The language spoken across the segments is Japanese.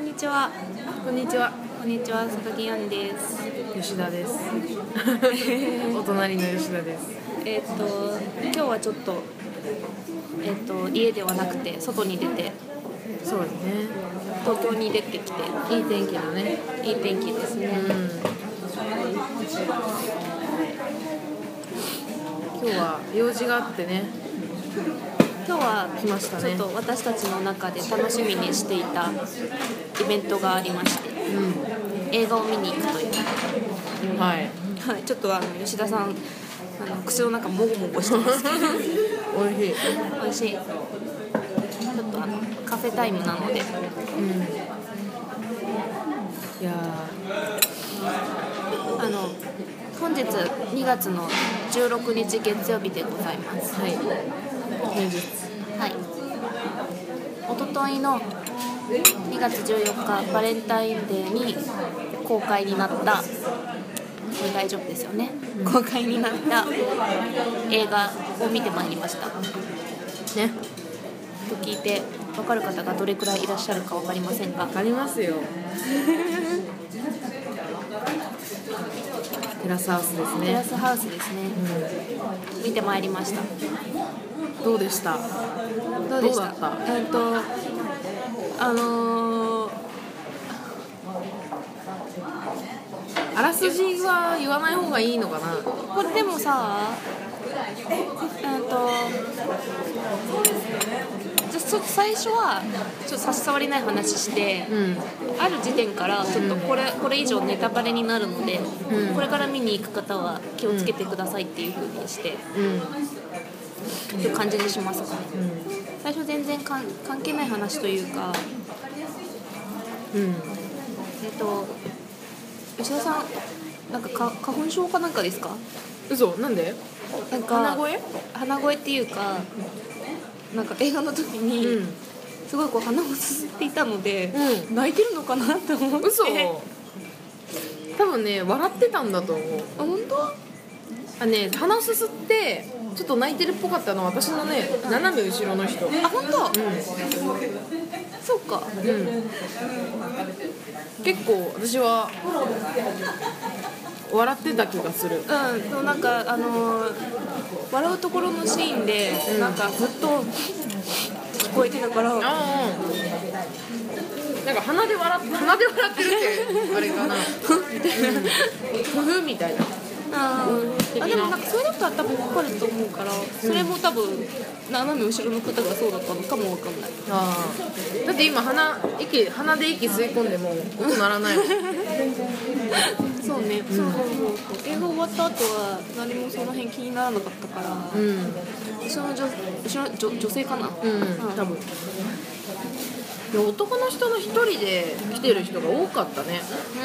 んにちは。 こんにちは。 こんにちは、佐々木杏です。 吉田です。お隣の吉田です。 今日はちょっと家ではなくて外に出て、 そうですね。 東京に出てきて、 いい天気だね。 いい天気ですね。 今日は用事があってね。 今日は来ましたね。 ちょっと私たちの中で楽しみにしていたイベントがありまして、映画を見に行くという。 はい。 はい、ちょっと吉田さん口の中もごもごしてますけどおいしい。 美味しい。ちょっとカフェタイムなので、 いや本日2月の16日月曜日でございます。 はい。平日。 はい。おとといの2月14日バレンタインデーに公開になったこれ大丈夫ですよね、公開になった映画を見てまいりましたね。と聞いて分かる方がどれくらいいらっしゃるか分かりませんが、 ありますよ。テラスハウスですね。 テラスハウスですね、見てまいりました。 どうでした？ どうでした？ どうだった？あらすじは言わない方がいいのかな。 これでもさ、最初はちょっと差し障りない話して、ある時点からちょっとこれ以上ネタバレになるので、これから見に行く方は気をつけてくださいっていう風にして、っていう感じにしますかね。最初全然関係ない話というか、吉田さんなんか花粉症かなんかですか？ 嘘？なんで？ なんか鼻声っていうか、なんか映画の時に、すごいこう鼻をすすっていたので、泣いてるのかなって思って。 嘘？多分ね笑ってたんだと思う。 あ、本当？ 鼻をすすってちょっと泣いてるっぽかったのは私のね、斜め後ろの人。 あ、本当？そうか。 結構私は笑ってた気がする。 そうなんか笑うところのシーンで、なんかずっと聞こえてたから。 なんか鼻で笑ってるってあれかな。ふふみたいな。 でもなんかそういうのとは多分分かると思うから、それも多分斜め後ろの方がそうだったのかも分かんない。 だって今鼻で息吸い込んでも音鳴らないもん。 そうね、そう映画終わった後は何もその辺気にならなかったから、後ろの女性かな、多分。 で男の人の一人で来てる人が多かったね。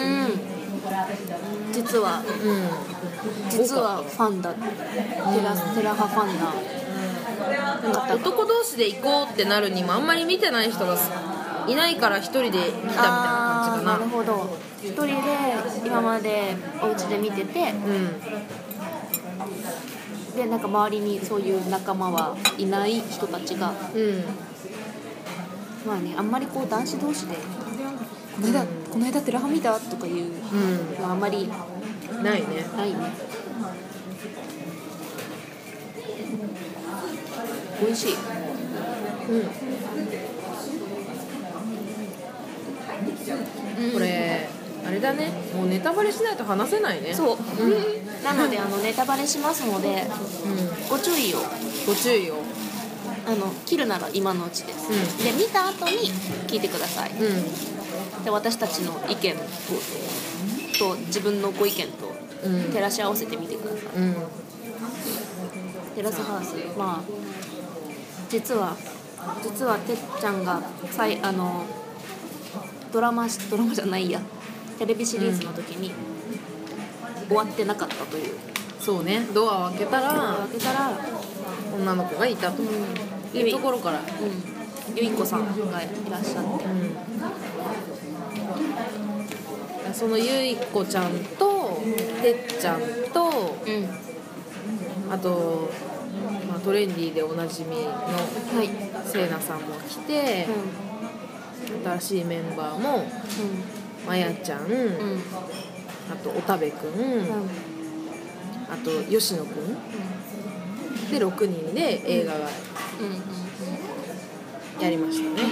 実はファンだ。テラハファンだ。 男同士で行こうってなるにもあんまり見てない人がいないから一人で来たみたいな感じかな。 なるほど。一人で今までお家で見てて、でなんか周りにそういう仲間はいない人たちが、まあね、あんまりこう男子同士でこの間テラハ見たとかいうのはあんまりないね。 美味しい。 これあれだね、もうネタバレしないと話せないね。 そう、なのでネタバレしますので、ご注意を。切るなら今のうちです、で見た後に聞いてください、で私たちの意見と自分のご意見と照らし合わせてみてください、テラスハウス、まあ実はてっちゃんがドラマじゃないや、テレビシリーズの時に終わってなかったという。 そうね、ドアを開けたら女の子がいたというところから、 ゆいこさんがいらっしゃって、 そのゆいこちゃんとてっちゃんと、あと、トレンディーでおなじみのせいなさんも来て、あ新しいメンバーもまやちゃん、あとおたべくん、あと吉野くんで6人で映画がやりましたね。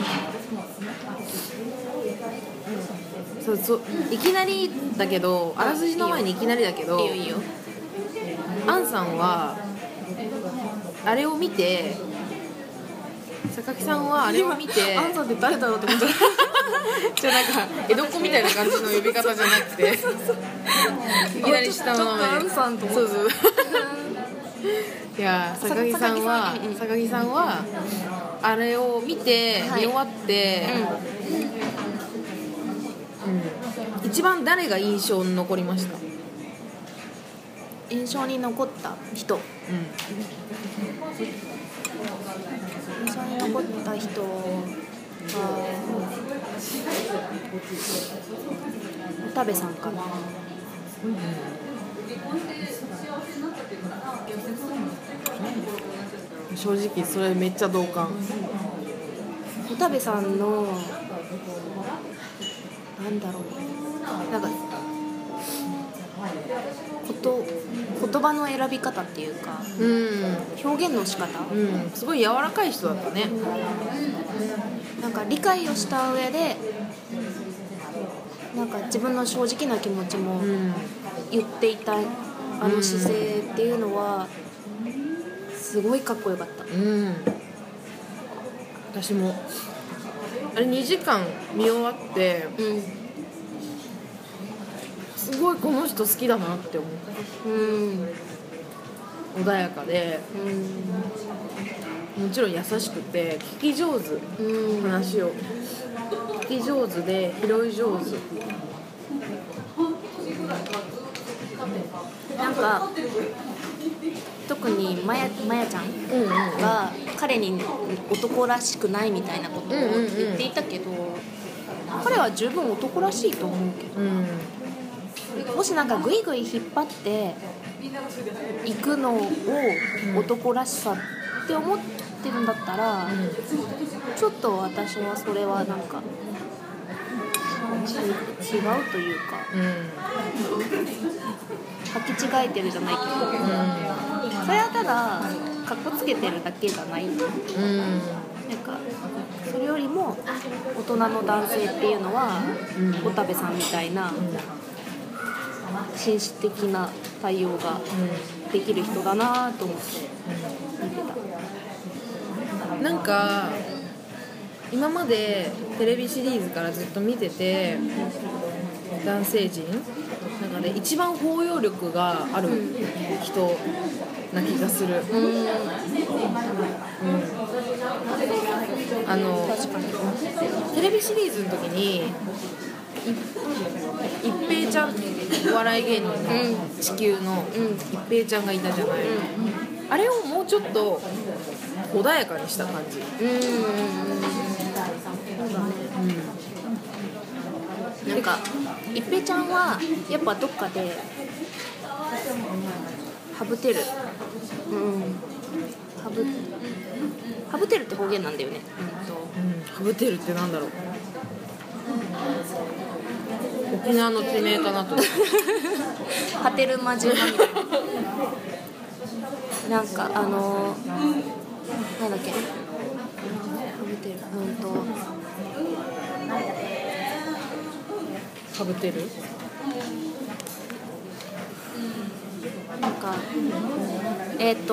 そういきなりだけど、あらすじの前にいきなりだけど、 いいよアンさんはあれを見て、榊さんはあれを見て、 アンさんって誰だろうって思ったじゃなんか江戸っ子みたいな感じの呼び方じゃなくていきなり下の名前ちょっとアンさんと思ったそういや榊さんはあれを見て、見終わって、一番誰が印象に残りました？ 印象に残った人、印象に残った人は田部さんかな。 正直それめっちゃ同感。 田部さんのなんだろう、なんか言葉の選び方っていうか、表現の仕方、 すごい柔らかい人だったね。 なんか理解をした上でなんか自分の正直な気持ちも言っていた、あの姿勢っていうのはすごいかっこよかった。 私もあれ2時間見終わって、すごいこの人好きだなって思った。穏やかで、もちろん優しくて聞き上手、話を聞き上手で拾い上手。 なんか特にまやちゃんが彼に男らしくないみたいなことを言っていたけど、彼は十分男らしいと思うけど、もしなんかグイグイ引っ張っていくのを男らしさって思ってるんだったら、ちょっと私はそれはなんか違うというか、履き違えてるじゃないけど、それはただかっこつけてるだけじゃない、なんかそれよりも大人の男性っていうのは小田部さんみたいな紳士的な対応ができる人だなと思って見てた。 なんか今までテレビシリーズからずっと見てて、男性陣なんかね、一番包容力がある人な気がする。テレビシリーズの時に一平ちゃん、お笑い芸人の地球の一平ちゃんがいたじゃない、あれをもうちょっと穏やかにした感じ。 なんか一平ちゃんはやっぱどっかでハブてる、ハブてるって方言なんだよね。 ハブてるってなんだろう。沖縄の地名かなと。 ハテルマジュマみたいな。なんかなんだっけ、ハブてる、 ハブてる。 なんか待って、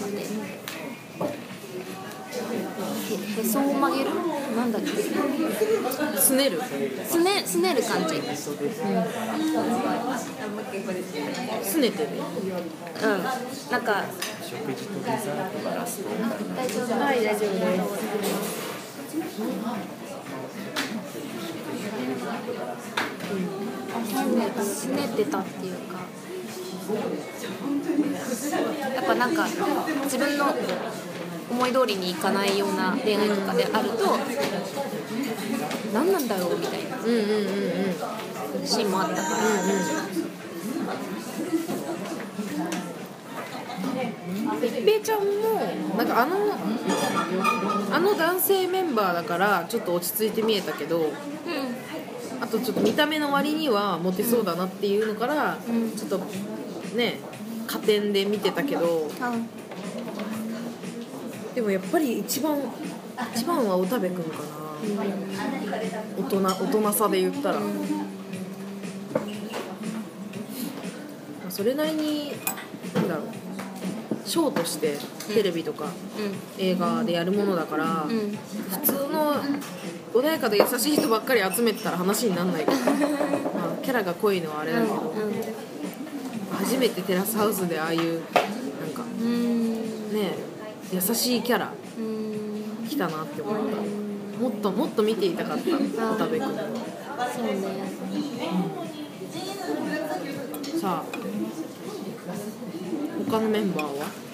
へそを曲げる、なんだっけ、 すねる。 すねる感じ。 すねてる。 なんか食事とデザートがラスト。 大丈夫。 はい、大丈夫です。 すねてたっていうか、やっぱなんか自分の思い通りにいかないような恋愛とかであると、何なんだろうみたいなシーンもあったから、 一平ちゃんもなんかあの男性メンバーだからちょっと落ち着いて見えたけど、あとちょっと見た目の割にはモテそうだなっていうのから、ちょっとね加点で見てたけど、でもやっぱり一番は小田部君かな、大人さで言ったら、それなりになんだろう、ショーとしてテレビとか映画でやるものだから、普通の穏やかで優しい人ばっかり集めてたら話にならないから、まあ、キャラが濃いのはあれだけど、初めてテラスハウスでああいうなんかね優しいキャラ来たなって思った。もっと見ていたかった小田部君。 そうね。 さあ他のメンバーは